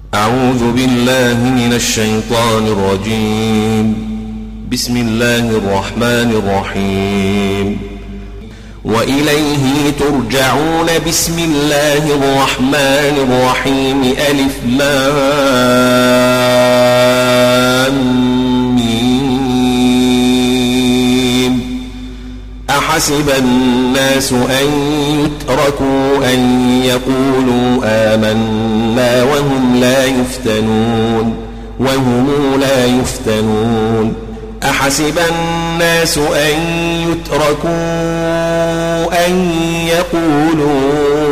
أعوذ بالله من الشيطان الرجيم. بسم الله الرحمن الرحيم. وإليه ترجعون. بسم الله الرحمن الرحيم. ألف لام ميم. أحسب الناس أن يتركوا أن يقولوا آمنا وهم لا يفتنون. أحسب الناس أن يتركوا أن يقولوا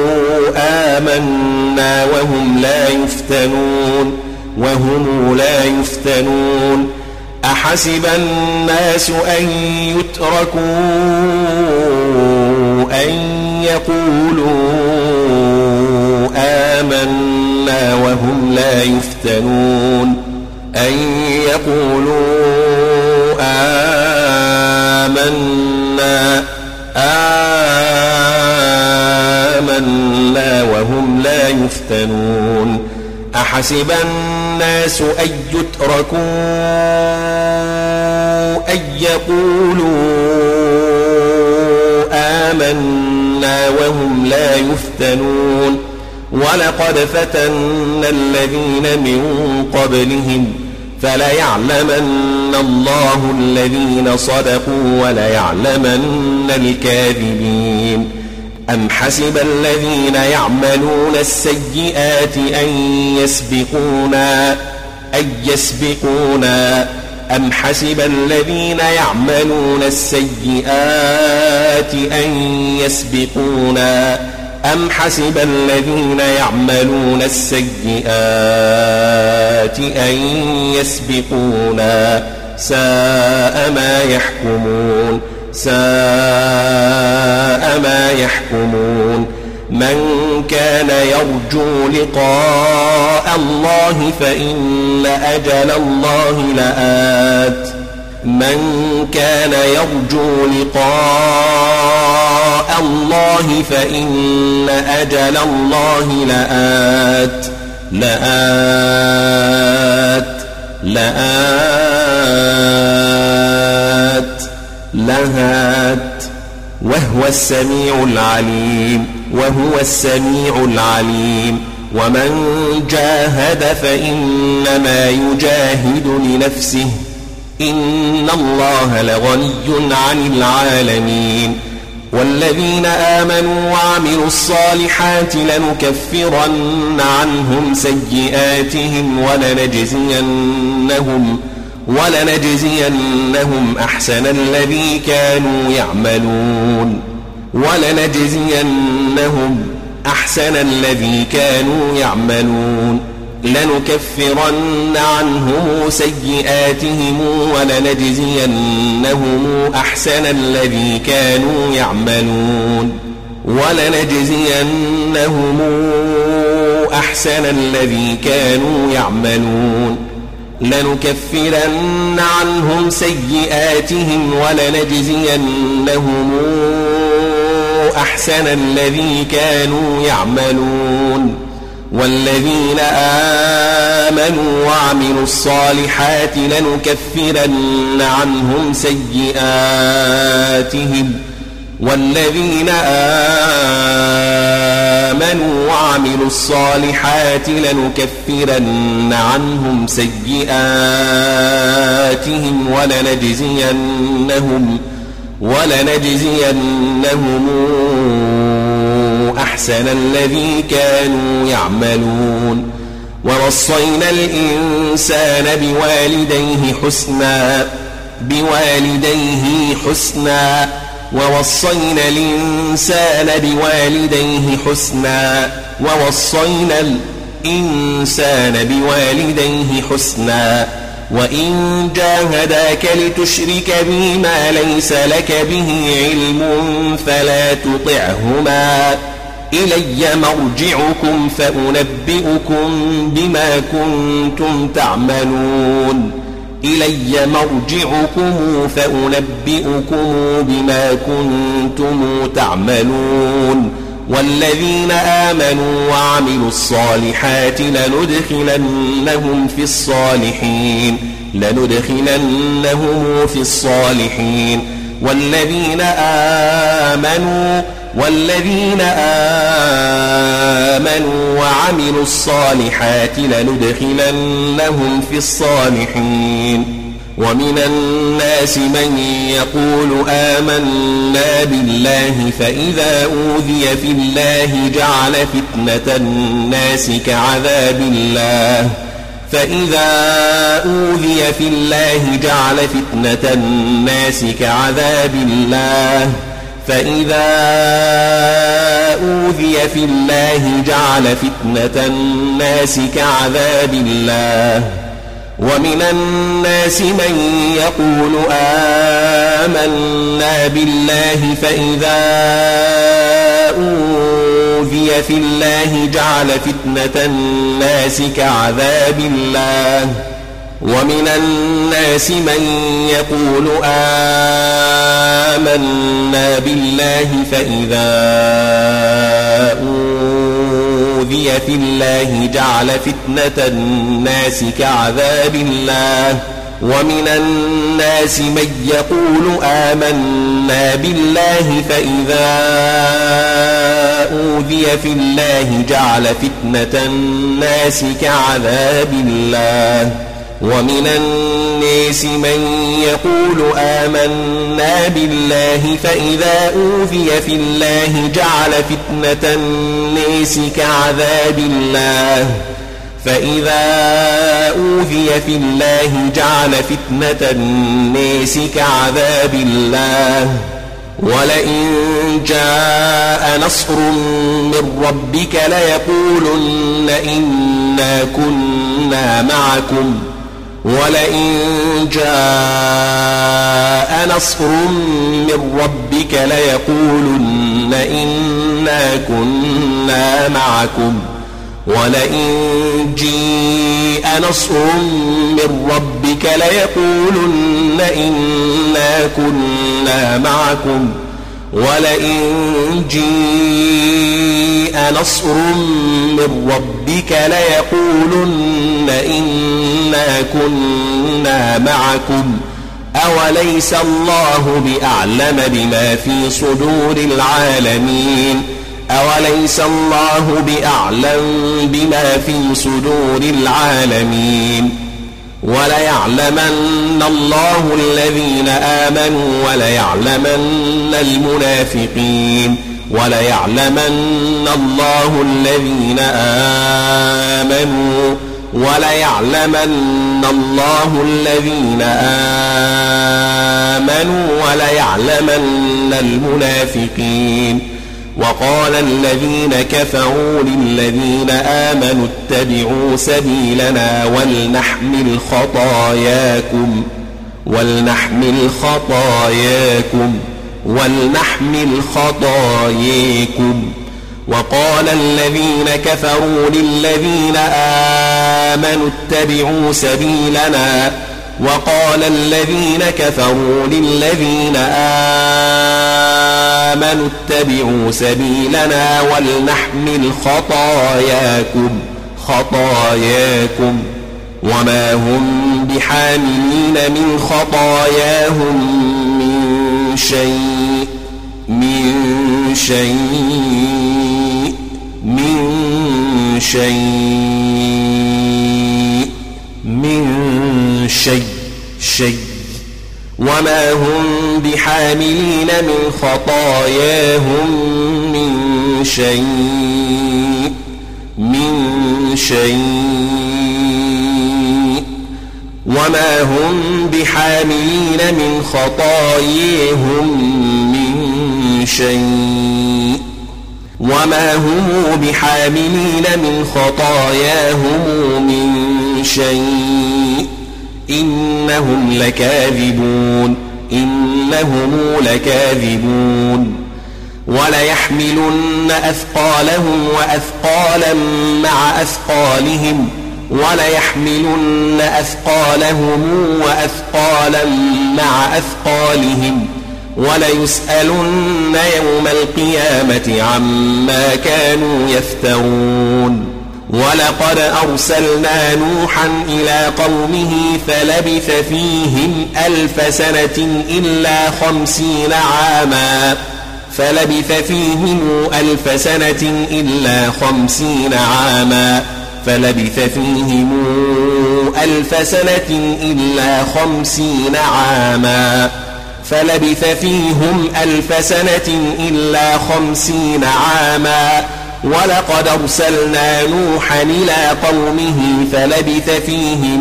آمنا وهم لا يفتنون. أحسب الناس أن يتركوا أن يقولوا آمنا وهم لا يفتنون. أن يقولوا آمنا وهم لا يفتنون. أحسب الناس أن يتركوا أن يقولوا آمنا وهم لا يفتنون. ولقد فتنا الذين من قبلهم فليعلمن الله الذين صدقوا وليعلمن الكاذبين. أم حسب الذين يعملون السيئات أن يسبقونا. أم حسب الذين يعملون السيئات أن يسبقونا. أم حسب الذين يعملون السيئات أن يسبقونا. ساء ما يحكمون. من كان يرجو لقاء الله فإن أجل الله لآت. من كان يرجو لقاء الله فإن أجل الله لآت وهو السميع العليم. ومن جاهد فإنما يجاهد لنفسه. إن الله لغني عن العالمين. والذين آمنوا وعملوا الصالحات لنكفرن عنهم سيئاتهم ولنجزينهم أحسن الذي كانوا يعملون. لنكفرن عنهم سيئاتهم ولنجزينهم أحسن الذي كانوا يعملون. لنكفرن عنهم سيئاتهم ولنجزينهم أحسن الذي كانوا يعملون. والذين آمنوا وعملوا الصالحات لنكفرن عنهم سيئاتهم ولنجزينهم أحسن الذي كانوا يعملون. ووصينا الإنسان بوالديه حسنا. وإن جاهداك لتشرك بي ما ليس لك به علم فلا تطعهما. إلي مرجعكم فأنبئكم بما كنتم تعملون. والذين آمنوا وعملوا الصالحات لندخلنهم في الصالحين والذين آمنوا وعملوا الصالحات لندخلنهم في الصالحين. ومن الناس من يقول آمنا بالله فإذا أوذي في الله جعل فتنة الناس كعذاب الله ومن الناس من يقول آمنا بالله فإذا أوذي في الله جعل فتنة الناس كعذاب الله ومن الناس من يقول آمنا بالله فإذا أوذي في الله جعل فتنة الناس كعذاب الله ومن الناس من يقول آمنا بالله فإذا أوذي في الله جعل فتنة الناس كعذاب الله ومن الناس من يقول آمنا بالله فإذا أوذي في الله جعل فتنة الناس كعذاب الله ولئن جاء نصر من ربك ليقولن إنا كنا معكم ولئن جاء نصر من ربك ليقولن إنا كنا معكم ولئن جاء نصر من ربك ليقولن إنا كنا معكم أوليس الله بأعلم بما في صدور العالمين وليعلمن الله الذين آمنوا وليعلمن المنافقين وليعلمن الله الذين آمنوا وليعلمن المنافقين. وقال الذين كفروا للذين آمنوا اتبعوا سبيلنا ولنحمل خطاياكم. وقال الذين كفروا للذين آمنوا اتبعوا سبيلنا ولنحمل خطاياكم وما هم بحاملين من خطاياهم من شيء وما هم بحاملين من خطاياهم من شيء إنهم لكاذبون. وليحملن أثقالهم وأثقالا مع أثقالهم وليسألن يوم القيامة عما كانوا يفترون ولقد أرسلنا نوحا إلى قومه فلبث فيهم 1000 سنة إلا 50 عاما فلبث فيهم 1000 سنة إلا 50 عاما فلبث فيهم 1000 سنة إلا 50 عاما فلبث فيهم 1000 سنة إلا 50 عاما ولقد أرسلنا نوحا إلى قومه فلبث فيهم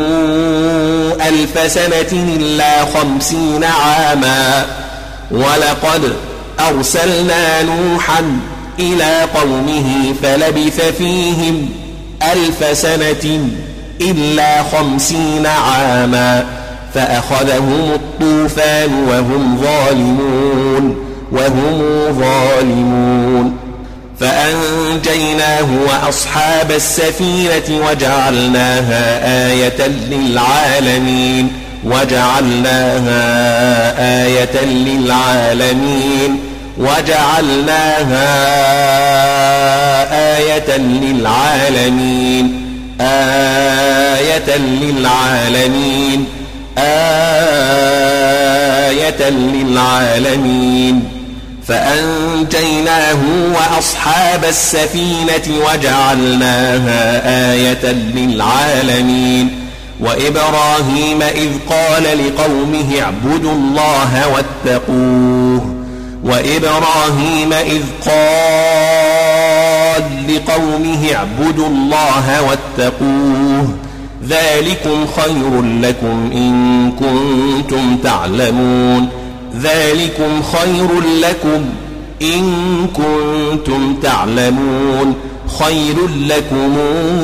1000 سنة إلا 50 عاما ولقد أرسلنا نوحا إلى قومه فلبث فيهم 1000 سنة إلا 50 عاما فأخذهم الطوفان وهم ظالمون فأنجيناه وأصحاب السفينة وجعلناها آية للعالمين فأنجيناه وأصحاب السفينة وجعلناها آية للعالمين وإبراهيم إذ قال لقومه اعبدوا الله واتقوه ذلكم خير لكم إن كنتم تعلمون خير لكم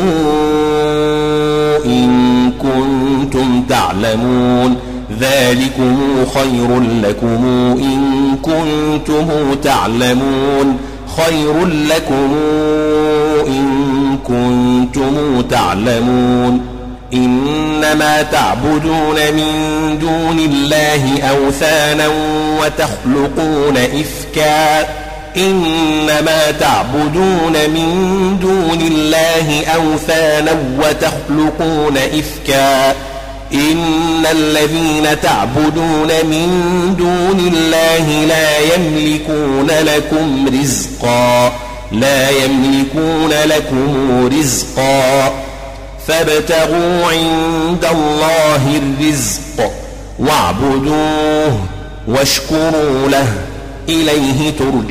إن كنتم تعلمون ذلكم خير لكم إن كنتم تعلمون خير لكم إن كنتم تعلمون إنما تعبدون من دون الله أوثانا وتخلقون إفكا إن الذين تعبدون من دون الله لا يملكون لكم رزقا فابتغوا عند الله الرزق واعبدوه واشكروا له إليه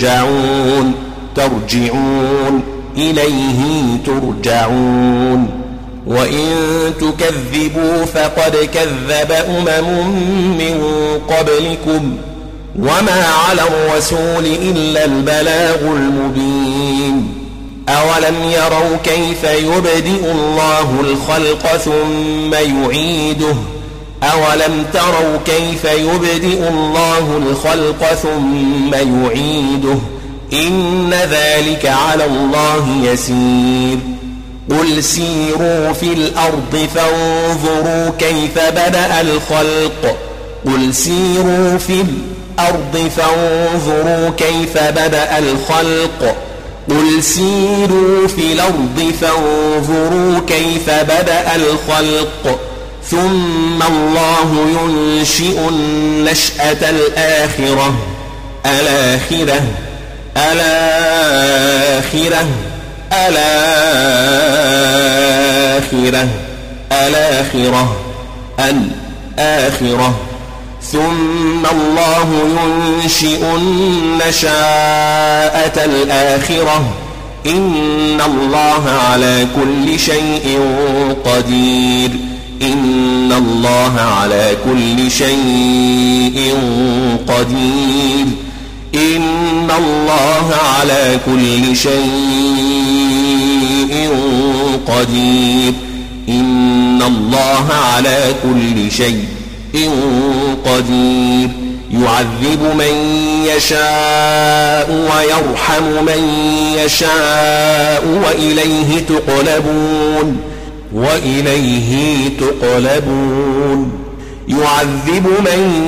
ترجعون وإن تكذبوا فقد كذب من قبلكم وما على الرسول إلا البلاغ المبين أولم يروا كيف يبدئ الله الخلق ثم يعيده أولم تروا كيف يبدئ الله الخلق ثم يعيده إن ذلك على الله يسير قل سيروا في الأرض فانظروا كيف بدأ الخلق ثم الله ينشئ النشأة الآخرة ثم الله ينشئ النشأة الآخرة إن الله على كل شيء قدير يعذب من يشاء ويرحم من يشاء وإليه تقلبون يعذب من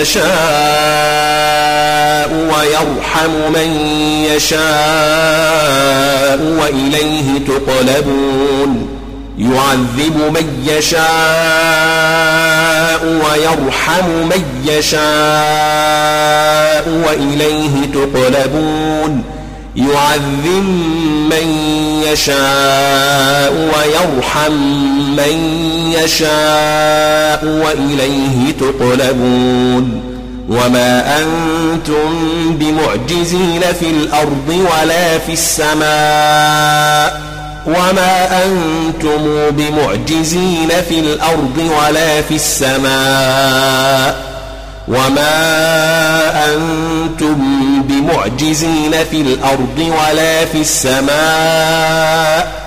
يشاء ويرحم من يشاء وإليه تقلبون يعذب من يشاء ويرحم من يشاء وإليه تقلبون يعذب من يشاء ويرحم من يشاء وإليه تقلبون وما أنتم بمعجزين في الأرض ولا في السماء وما أنتم بمعجزين في الأرض ولا في السماء وما أنتم بمعجزين في الأرض ولا في السماء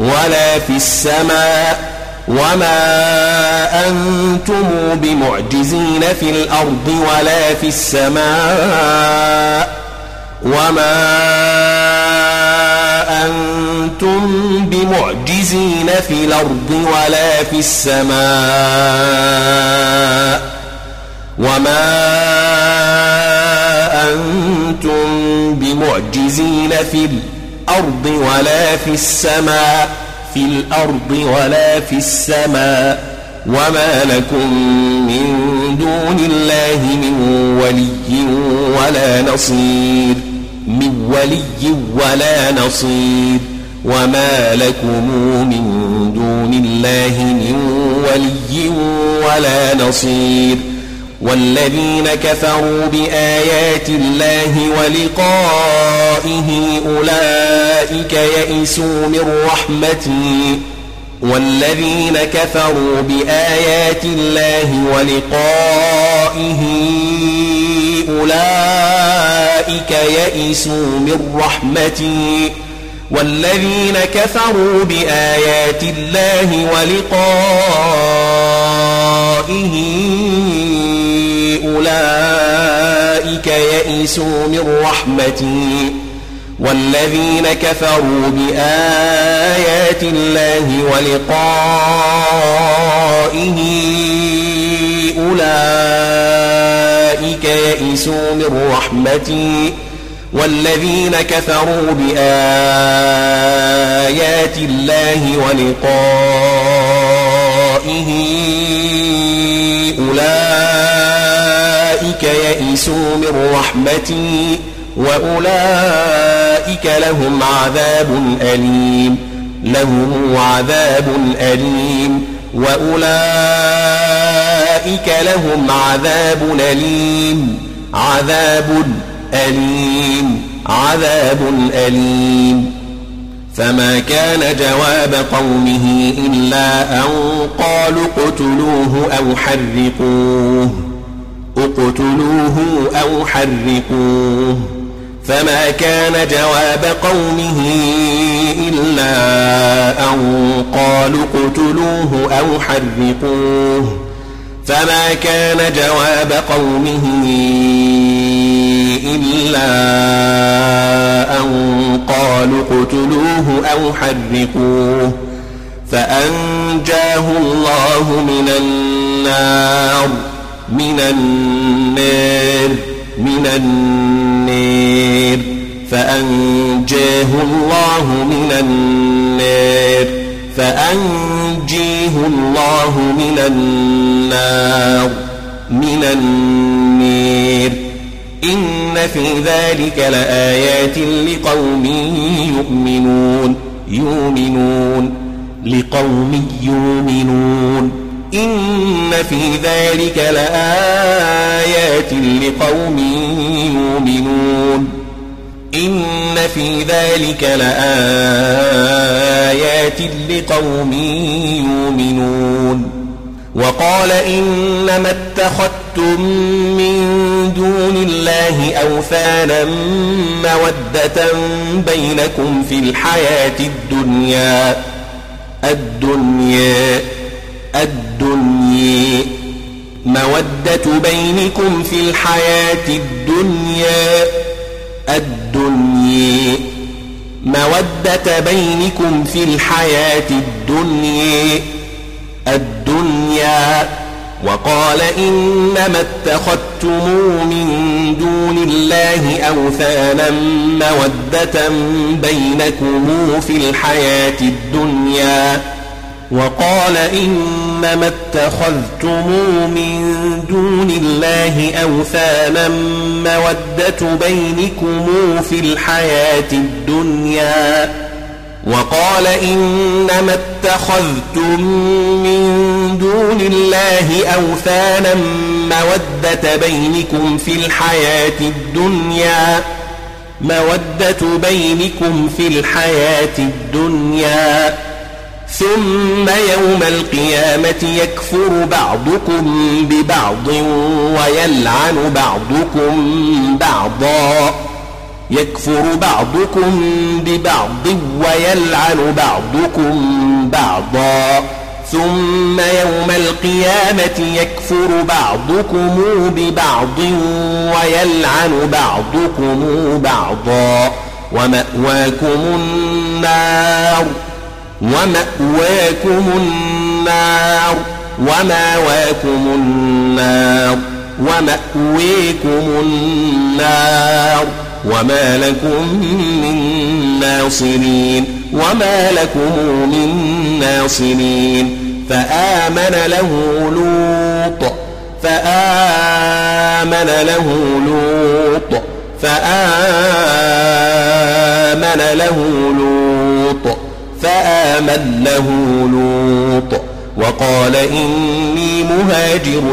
وما أنتم بمعجزين في الأرض ولا في السماء وما أنتم بمعجزين في الأرض ولا في السماء وما أنتم بمعجزين في الأرض ولا في السماء وما لكم من دون الله من ولي ولا نصير وما لكم من دون الله من ولي ولا نصير والذين كفروا بآيات الله ولقائه أولئك يئسوا من رحمتي والذين كفروا بآيات الله ولقائه أولئك يئسوا من رحمتي والذين كفروا بآيات الله ولقائه أولئك يئسوا من رحمتي والذين كفروا بآيات الله ولقائه أولئك يئسوا من رحمتي والذين كفروا بآيات الله ولقائه أولئك يئسوا من رحمتي وأولئك لهم عذاب أليم وأولئك لهم عذاب أليم فما كان جواب قومه إلا أن قالوا اقتلوه أو حرقوه فما كان جواب قومه إلا أن قالوا اقتلوه أو حرقوه فما كان جواب قومه إلا أن قالوا اقتلوه أو حرقوه فأنجاه الله من النار فأنجيه الله من النار إن في ذلك لآيات لقوم يؤمنون إن في ذلك لآيات لقوم يؤمنون إن في ذلك لآيات لقوم يؤمنون وقال إنما اتخذتم من دون الله أوثانا مودة بينكم في الحياة الدنيا مودة بينكم في الحياة الدنيا مودة بينكم في الحياة الدنيا وقال إنما اتخذتم من دون الله أوثانا مودة بينكم في الحياة الدنيا وقال إنما اتخذتم من دون الله أوثانا مودة بينكم في الحياة الدنيا وقال إنما اتخذتم من دون الله أوثانا مودة بينكم في الحياة الدنيا ثم يوم القيامة يكفر بعضكم ببعض ويلعن بعضكم بعضا ثم يوم القيامة يكفر بعضكم ببعض ويلعن بعضكم بعضا ومأواكم النار وما لكم من ناصرين فآمن له لوط وقال إني مهاجر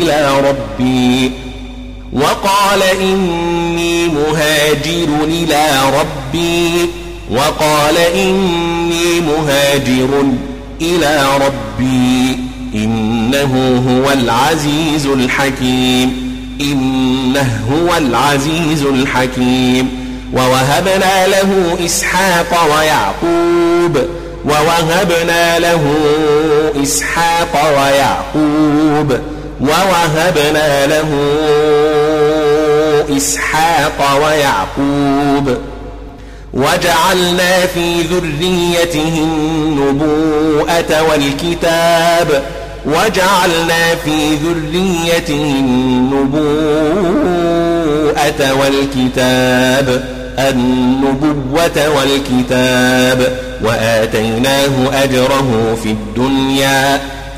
إلى ربي إنه هو العزيز الحكيم ووهبنا له إسحاق ويعقوب وجعلنا في ذريته النبوءة والكتاب وآتيناه أجره في الدنيا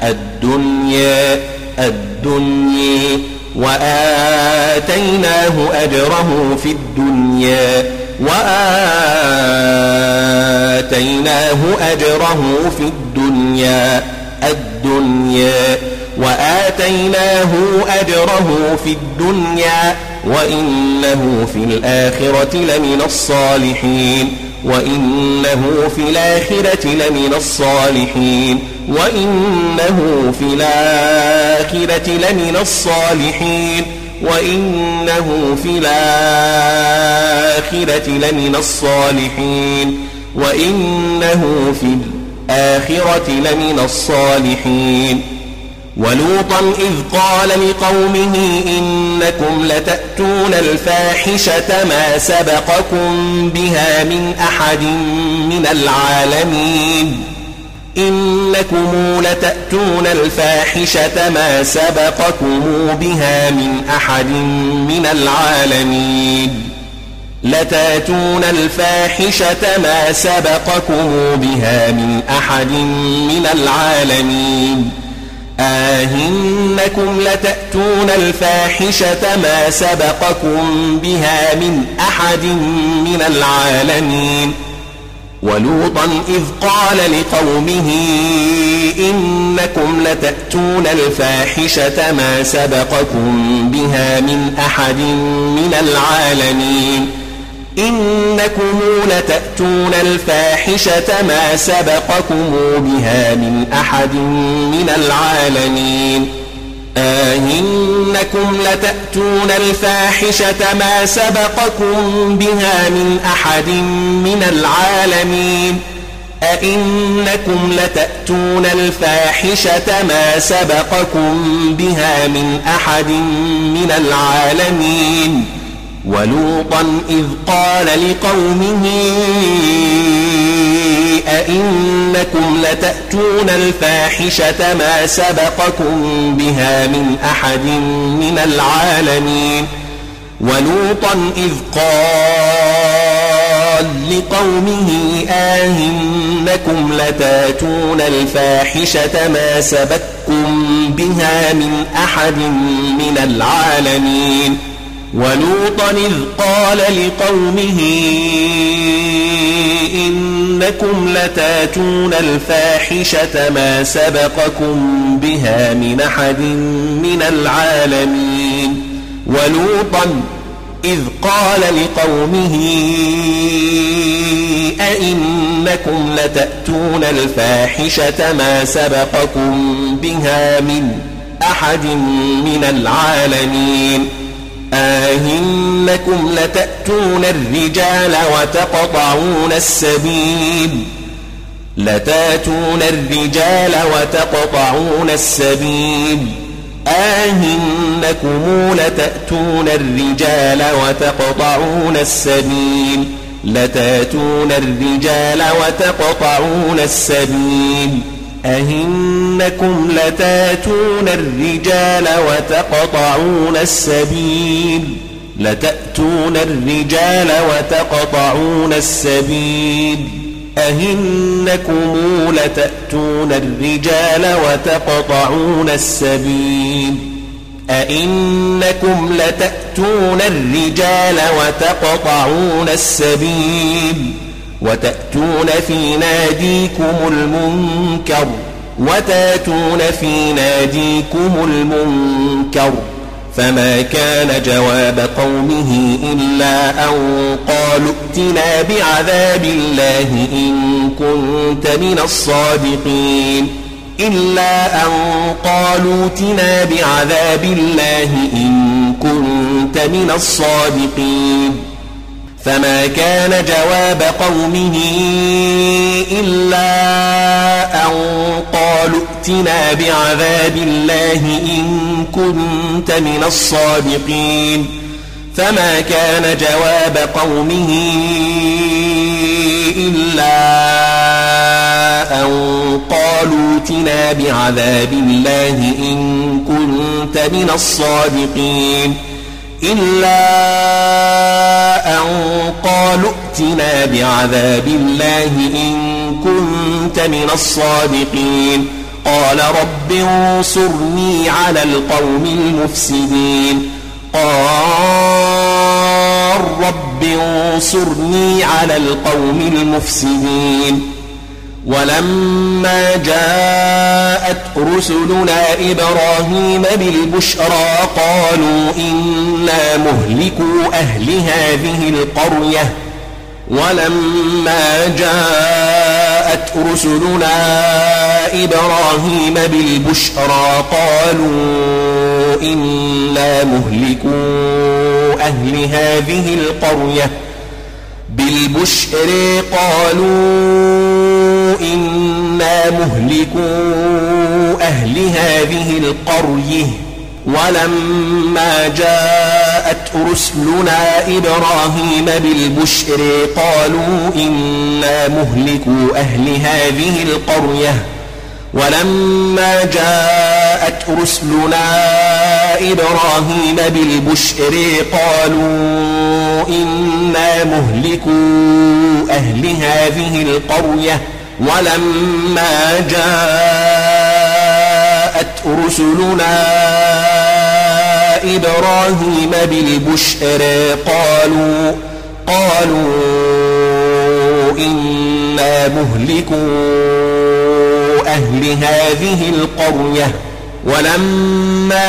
وإنه في الآخرة لمن الصالحين وإنه في الآخرة لمن الصالحين ولوطا إذ قال لقومه إنكم لتأتون الفاحشة ما سبقكم بها من أحد من العالمين لتأتون الفاحشة ما سبقكم بها من أحد من العالمين إنكم لتأتون الفاحشة ما سبقكم بها من أحد من العالمين ولوطا إذ قال لقومه إنكم لتأتون الفاحشة ما سبقكم بها من أحد من العالمين إنكم لتأتون الفاحشة ما سبقكم بها من أحد من العالمين إنكم لتأتون الفاحشة ما سبقكم بها من أحد من العالمين أئنكم لتأتون الفاحشة ما سبقكم بها من أحد من العالمين ولوطا إذ قال لقومه أئنكم لتأتون الفاحشة ما سبقكم بها من أحد من العالمين ولوطا إذ قال لقومه أئنكم لتأتون الفاحشة ما سبقكم بها من أحد من العالمين ولوطا إذ قال لقومه إنكم لتأتون الفاحشة ما سبقكم بها من أحد من العالمين ولوطا إذ قال لقومه أئنكم لتأتون الفاحشة ما سبقكم بها من أحد من العالمين أئنكم لتأتون الرجال وتقطعون السبيل أئنكم لتأتون الرجال وتقطعون السبيل أئنكم لتأتون الرجال وتقطعون السبيل وتأتون في ناديكم المنكر فما كان جواب قومه إلا أن قالوا ائتنا بعذاب الله إن كنت من الصادقين فما كان جواب قومه إلا أن قالوا ائتنا بعذاب الله إن كنت من الصادقين فما كان جواب قومه إلا أن قالوا ائتنا بعذاب الله إن كنت من الصادقين قال رب انصرني على القوم المفسدين ولما جاءت رسلنا إبراهيم بالبشرى قالوا إنا مهلكو أهل هذه القرية ولما جاءت رسلنا إبراهيم بالبشر قالوا إنا مهلكو أهل هذه القرية ولما جاءت رسلنا إبراهيم بالبشر قالوا إنا مهلكو أهل هذه القرية ولما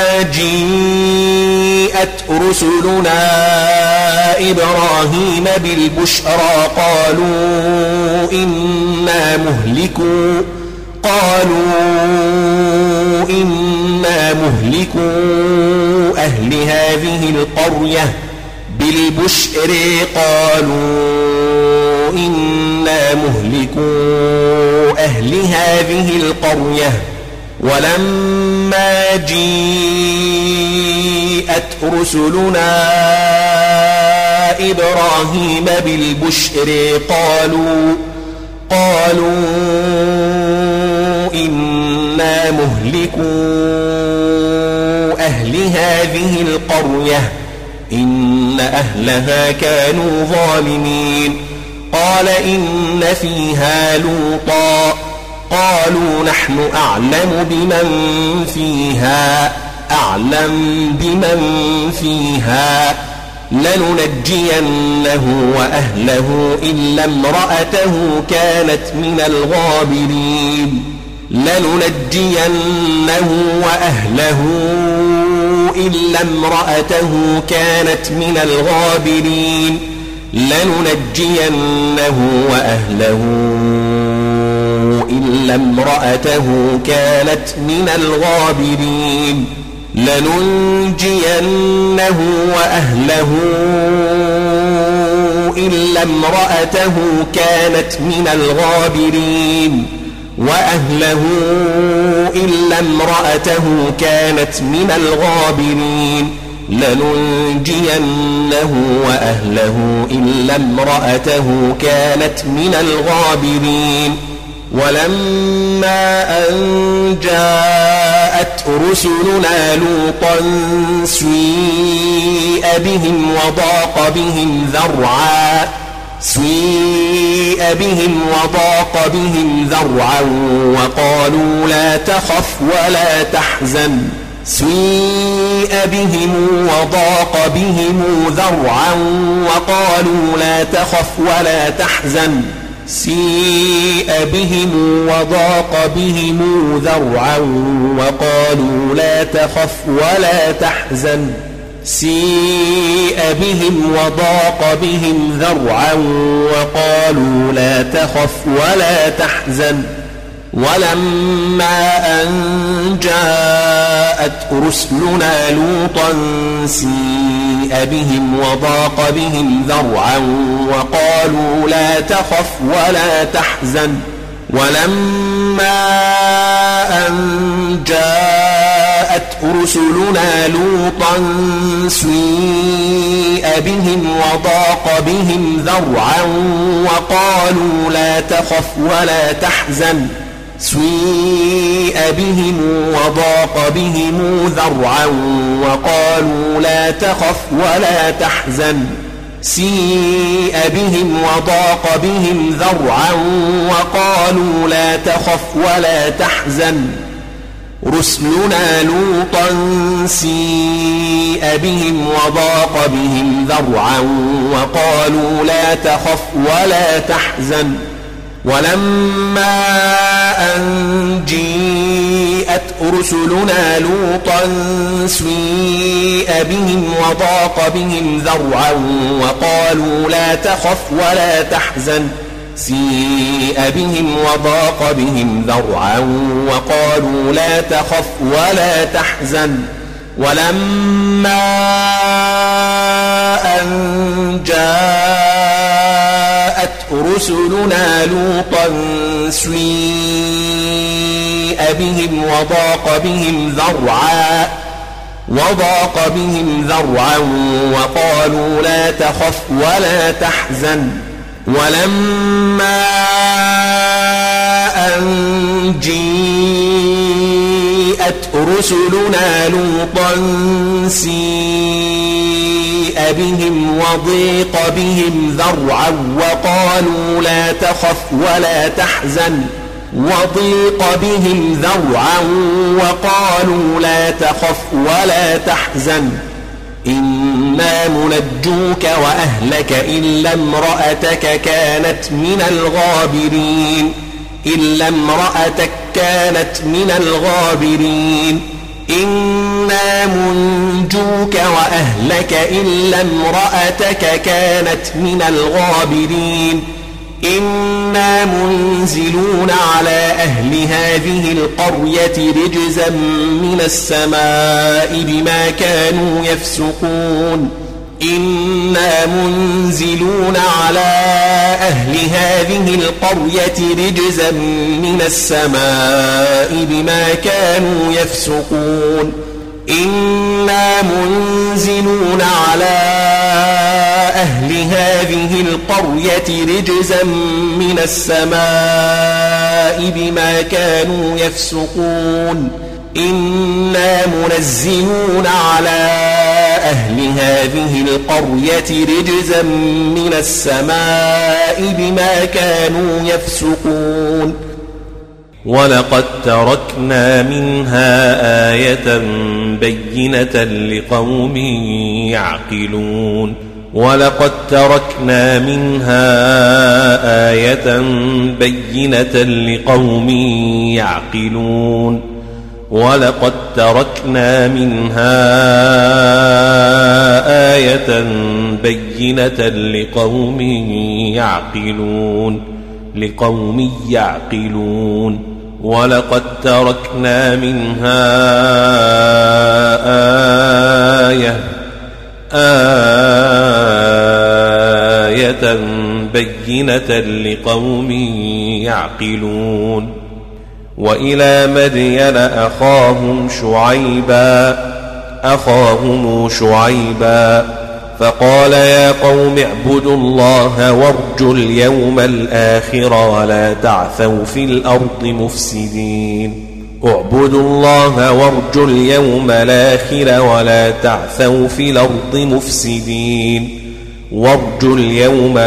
جاءت رسلنا إبراهيم بالبشرى قالوا إنا مهلكو أهل هذه القرية ولما جاءت رسلنا إبراهيم بالبشر قالوا إنا مهلكو أهل هذه القرية إن أهلها كانوا ظالمين. قال إن فيها لوطا قالوا نحن أعلم بمن فيها لننجينه وأهله إلا امرأته كانت من الغابرين. وأهله إلا امرأته كانت من الغابرين لننجينه وأهله إلا امرأته كانت من الغابرين. ولما أن جاءت رسلنا لوطا سيء بهم وضاق بهم ذرعا وقالوا لا تخف ولا تحزن. ولما أن جاءت رسلنا لوطا سيء بهم وضاق بهم ذرعا وقالوا لا تخف ولا تحزن. ولما أن جاءت رسلنا لوطا سيء بهم وضاق بهم ذرعا وقالوا لا تخف ولا تحزن رسلنا لوطا سيء بهم وضاق بهم ذرعا وقالوا لا تخف ولا تحزن. ولما أن جاءت رسلنا لوطا سيء بهم وضاق بهم ذرعا وقالوا لا تخف ولا تحزن ولما أن جاءت رسلنا لوطا سيء بهم وضاق بهم ذرعا وقالوا لا تخف ولا تحزن ولما أن جاءت رسلنا لوطا سيء بهم وضاق بهم ذرعا وقالوا لا تخف ولا تحزن إنا منجوك وأهلك إلا امرأتك كانت من الغابرين إنا منجوك وأهلك إلا امرأتك كانت من الغابرين إنا منزلون على أهل هذه القرية رجزا من السماء بما كانوا يفسقون إنا منزلون على أهل هذه القرية رجزا من السماء بما كانوا يفسقون إنا منزلون على أهل هذه القرية رجزا من السماء بما كانوا يفسقون إنا منزلون على أهل هذه القرية رجزا من السماء بما كانوا يفسقون ولقد تركنا منها آية بينة لقوم يعقلون ولقد تركنا منها آية بينة لقوم يعقلون ولقد تركنا منها آية بينة لقوم يعقلون ولقد تركنا منها آية بينة لقوم يعقلون وإلى مدين أخاهم شعيبا فقال يا قوم اعبدوا الله وارجوا اليوم الآخر ولا تعثوا في الأرض مفسدين اعبدوا الله وارجوا اليوم الآخر ولا تعثوا في الأرض مفسدين وارجوا اليوم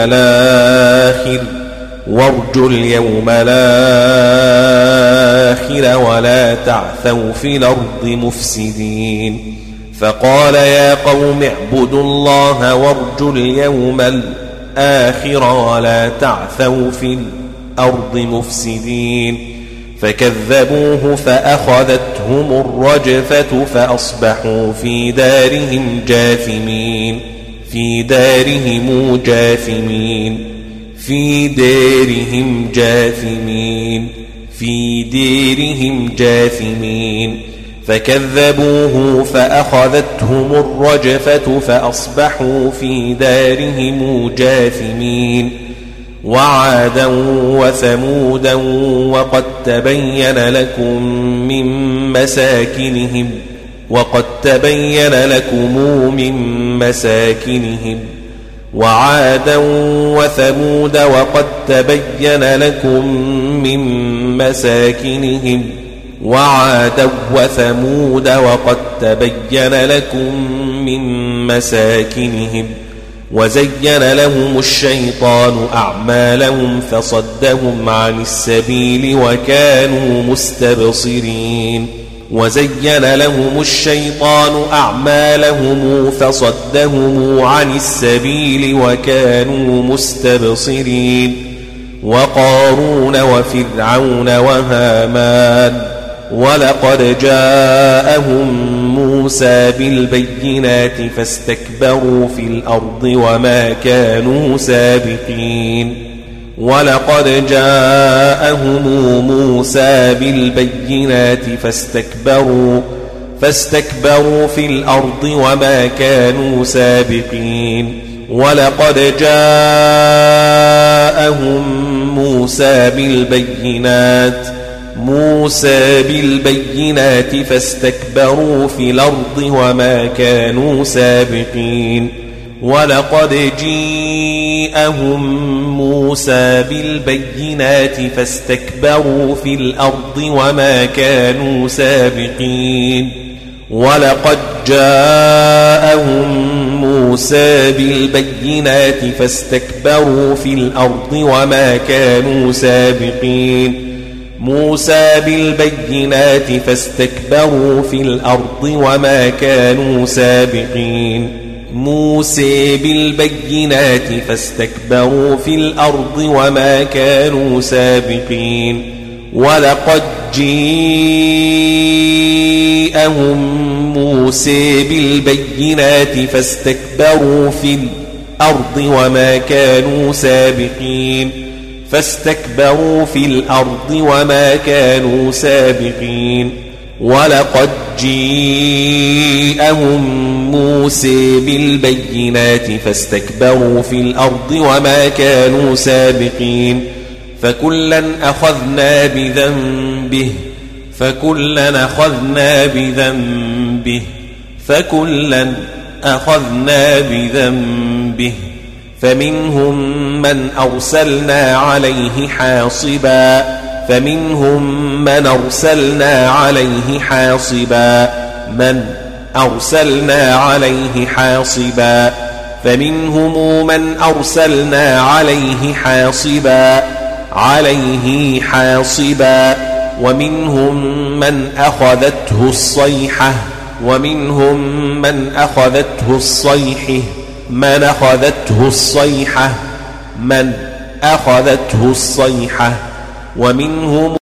الآخر ولا تعثوا في الأرض مفسدين فقال يا قوم اعبدوا الله وارجوا اليوم الآخر ولا تعثوا في الأرض مفسدين فكذبوه فأخذتهم الرجفة فأصبحوا في دارهم جاثمين فكذبوه فأخذتهم الرجفة فأصبحوا في دارهم جاثمين وعادا وثمودا وقد تبين لكم من مساكنهم وعادا وثمود وقد تبين لكم من مساكنهم وزين لهم الشيطان أعمالهم فصدهم عن السبيل وكانوا مستبصرين وقارون وفرعون وهامان ولقد جاءهم موسى بالبينات فاستكبروا في الأرض وما كانوا سابقين ولقد جاءهم موسى بالبينات فاستكبروا في الأرض وما كانوا سابقين ولقد جاءهم موسى بالبينات فاستكبروا في الأرض وما كانوا سابقين ولقد جاءهم موسى بالبينات فاستكبروا في الأرض وما كانوا سابقين موسى بالبينات فاستكبروا في الأرض وما كانوا سابقين ولقد جاءهم موسى بالبينات فاستكبروا في الأرض وما كانوا سابقين ولقد جاءهم موسى بالبينات فاستكبروا في الأرض وما كانوا سابقين فكلا أخذنا بذنبه فكلا أخذنا بذنبه فمنهم من أرسلنا عليه حاصبا فمنهم من أرسلنا عليه حاصبا ومنهم من أخذته الصيحة ومنهم